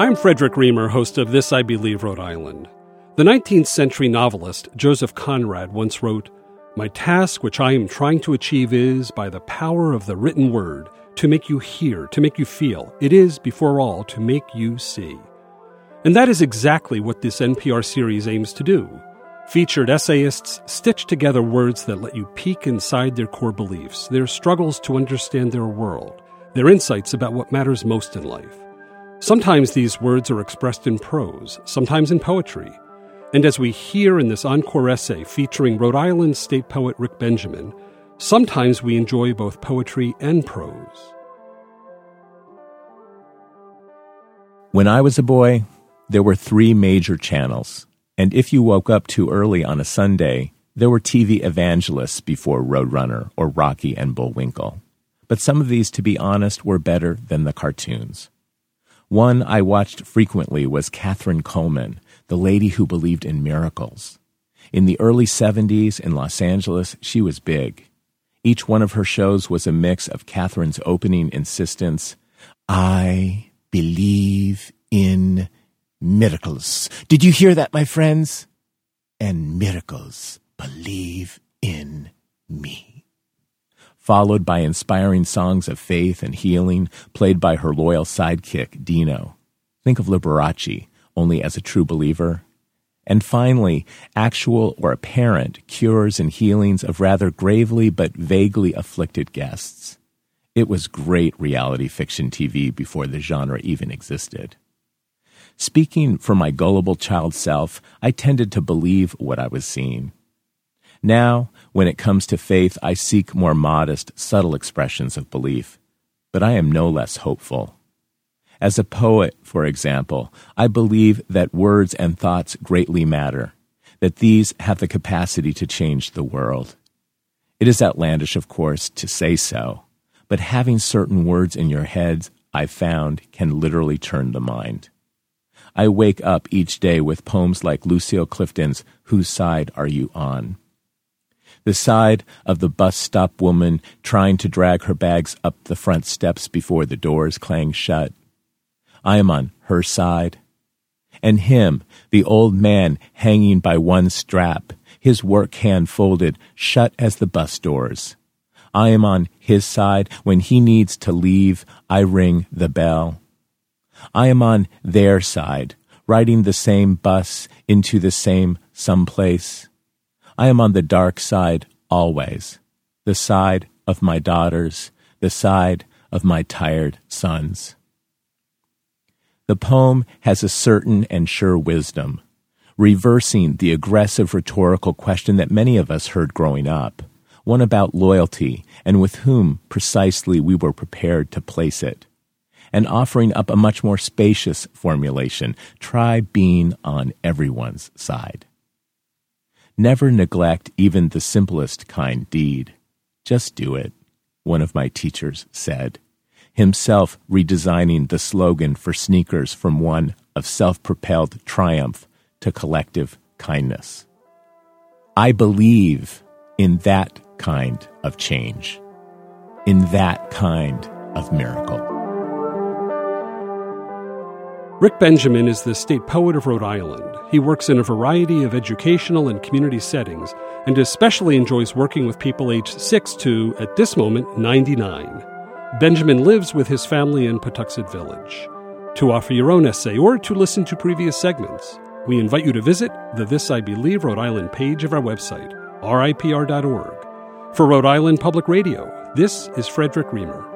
I'm Frederick Reamer, host of This I Believe, Rhode Island. The 19th century novelist Joseph Conrad once wrote, "My task which I am trying to achieve is, by the power of the written word, to make you hear, to make you feel. It is, before all, to make you see." And that is exactly what this NPR series aims to do. Featured essayists stitch together words that let you peek inside their core beliefs, their struggles to understand their world, their insights about what matters most in life. Sometimes these words are expressed in prose, sometimes in poetry. And as we hear in this encore essay featuring Rhode Island state poet Rick Benjamin, sometimes we enjoy both poetry and prose. When I was a boy, there were 3 major channels, and if you woke up too early on a Sunday, there were TV evangelists before Roadrunner or Rocky and Bullwinkle. But some of these, to be honest, were better than the cartoons. One I watched frequently was Kathryn Kuhlman, the lady who believed in miracles. In the early 70s in Los Angeles, she was big. Each one of her shows was a mix of Kathryn's opening insistence, "I believe in miracles. Did you hear that, my friends? And miracles believe in me." Followed by inspiring songs of faith and healing played by her loyal sidekick, Dino. Think of Liberace, only as a true believer. And finally, actual or apparent cures and healings of rather gravely but vaguely afflicted guests. It was great reality fiction TV before the genre even existed. Speaking for my gullible child self, I tended to believe what I was seeing. Now, when it comes to faith, I seek more modest, subtle expressions of belief, but I am no less hopeful. As a poet, for example, I believe that words and thoughts greatly matter, that these have the capacity to change the world. It is outlandish, of course, to say so, but having certain words in your heads, I've found, can literally turn the mind. I wake up each day with poems like Lucille Clifton's "Whose Side Are You On?" The side of the bus stop woman trying to drag her bags up the front steps before the doors clang shut. I am on her side. And him, the old man hanging by one strap, his work hand folded, shut as the bus doors. I am on his side. When he needs to leave, I ring the bell. I am on their side, riding the same bus into the same someplace. I am on the dark side always, the side of my daughters, the side of my tired sons. The poem has a certain and sure wisdom, reversing the aggressive rhetorical question that many of us heard growing up, one about loyalty and with whom precisely we were prepared to place it, and offering up a much more spacious formulation, try being on everyone's side. Never neglect even the simplest kind deed. Just do it, one of my teachers said, himself redesigning the slogan for sneakers from one of self-propelled triumph to collective kindness. I believe in that kind of change, in that kind of miracle. Rick Benjamin is the state poet of Rhode Island. He works in a variety of educational and community settings and especially enjoys working with people aged 6 to, at this moment, 99. Benjamin lives with his family in Patuxent Village. To offer your own essay or to listen to previous segments, we invite you to visit the This I Believe Rhode Island page of our website, ripr.org. For Rhode Island Public Radio, this is Frederick Reamer.